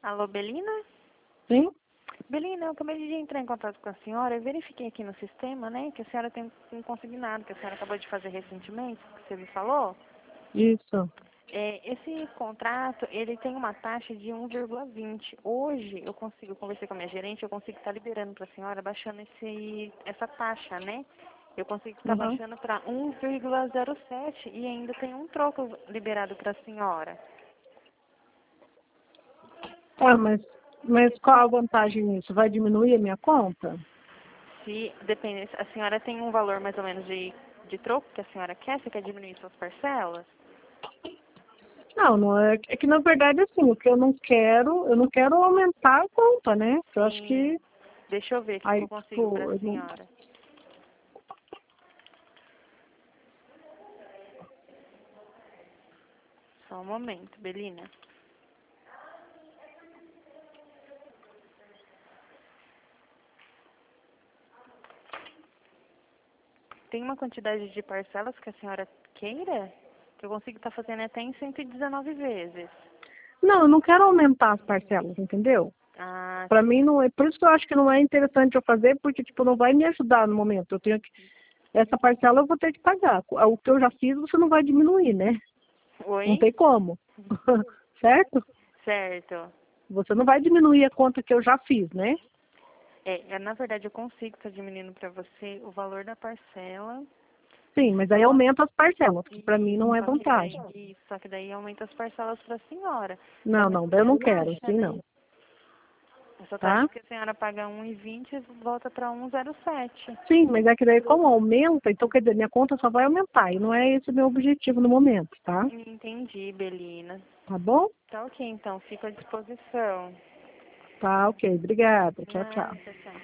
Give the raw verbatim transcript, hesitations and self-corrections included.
Alô, Belina? Sim? Belina, eu acabei de entrar em contato com a senhora. Eu verifiquei aqui no sistema, né, que a senhora tem um consignado, que a senhora acabou de fazer recentemente, que você me falou. Isso. É, esse contrato, ele tem uma taxa de um vírgula vinte. Hoje, eu consigo, eu conversei com a minha gerente, eu consigo estar liberando para a senhora, baixando esse, essa taxa, né? Eu consigo estar Uhum. baixando para um vírgula zero sete e ainda tem um troco liberado para a senhora. Ah, mas, mas qual a vantagem nisso? Vai diminuir a minha conta? Se depende, a senhora tem um valor mais ou menos de, de troco que a senhora quer? Você quer diminuir suas parcelas? Não, não é, é que na verdade assim, o que eu não quero, eu não quero aumentar a conta, né? Eu acho Sim. que Deixa eu ver o que que eu aí, consigo para tipo, a eu não... senhora. Só um momento, Belina. Tem uma quantidade de parcelas que a senhora queira? Que eu consigo estar fazendo até em cento e dezenove vezes. Não, eu não quero aumentar as parcelas, entendeu? Ah, Pra sim. mim não é, por isso que eu acho que não é interessante eu fazer, porque tipo, não vai me ajudar no momento. Eu tenho que, essa parcela eu vou ter que pagar. O que eu já fiz você não vai diminuir, né? Não Oi? tem como. Certo? Certo. Você não vai diminuir a conta que eu já fiz, né? É, na verdade eu consigo estar diminuindo para você o valor da parcela. Sim, mas aí Só aumenta as parcelas, que para mim Isso, não é só que daí, vantagem. isso, só que daí aumenta as parcelas para a senhora. Da Não, não, daí eu mesma não quero, taxa, assim né? não, Essa taxa tá? que a senhora paga um e vinte volta para um zero sete. Sim, mas é que daí como aumenta, então quer dizer, minha conta só vai aumentar, e não é esse o meu objetivo no momento, tá? Entendi, Belina. Tá bom? Tá ok, então, fico à disposição. Tá, ok, obrigada, tchau, tchau. Nada, tchau.